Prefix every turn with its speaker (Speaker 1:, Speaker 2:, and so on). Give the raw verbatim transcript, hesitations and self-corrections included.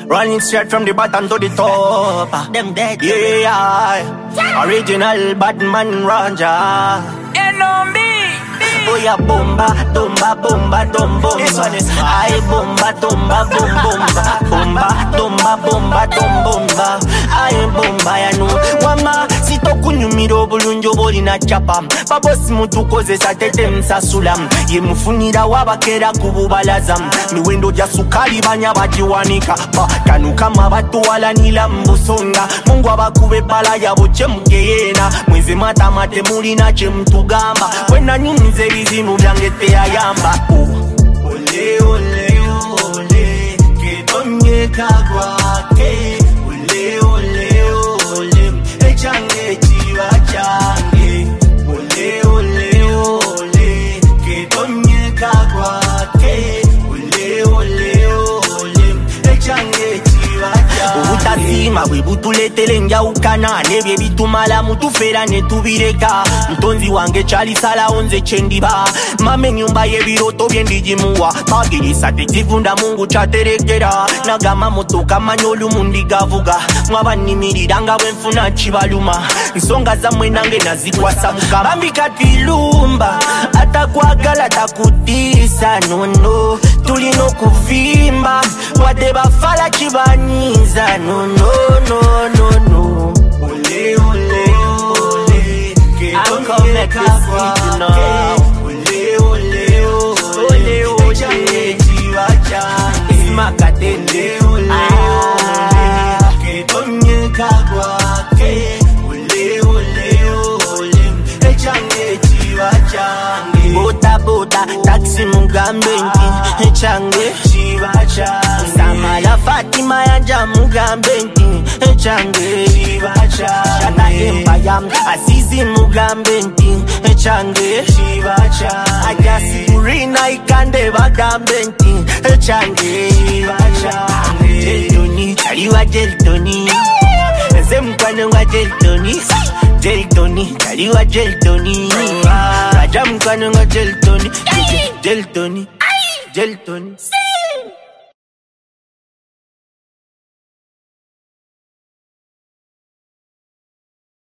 Speaker 1: Running straight from the bottom to the top.
Speaker 2: Them dead.
Speaker 1: Yeah, original Batman Ranger.
Speaker 2: You know me.
Speaker 1: Oh yeah, bomba, bomba, bomba, dom, bomba.
Speaker 2: This one is
Speaker 1: I bomba, bomba, bom, bomba, bomba, bomba, bomba, dom, bomba. I bomba, ya no. Wama, sito kunyumiro bulunjo boli na chapa. Pabosi mutu koze sa tete msasulam. Ye mufunira wabakera kububalazam. Miwendo ja sukali banya bajiwanika. Pa kanuka mabatu wala nila mbusonga. Mungu abakube bala ya boche mgeyena. Mwezi mata mate muli na che mtugamba. Wena nyunze bizimu byange te ayamba. Ole ole ole ketonye kagwake. Ole ole ole echange chiwa change. Ole ole ole ketonye kagwake. Ole ole ole echange chiwa change. Ubutasima bwebutulete nja ukana nebye bitumala mutufera netubireka. Mtonzi wange chali sala onze chendiba. Mame nyumba yebiroto byendijimuwa. Magirisa tekivunda Mungu chaterekera. Nagama motoka manyolu mundigavuga. Mwabanimiranga wenfuna chibaluma. Nsonga za mwenange nazikwasa mukama. Bambi katilumba atakwagala takutisa nono. Tulino kuvimba wade bafala chibanyiza no no no no no. Ole ole ole
Speaker 2: I'm coming at this beat now.
Speaker 1: Ole ole ole ole chiwa change.
Speaker 2: It's my katende.
Speaker 1: Ole ole ketonye kagwake. Ole ole ole echange chiwa change. Bota bota taxi mugambenti echange chiwa change. Samala Fatima yanja mugambenti echange chiwa change. Shana empayam Azizi mugambenti echange chiwa change. Ajasi urina ikande bagambenti echange chiwa change. Jeltoni chaliwa jeltoni. Zemkwane wa jeltoni. Jeltoni chaliwa jeltoni. Raja mkwane wa jeltoni. Jeltoni Jeltoni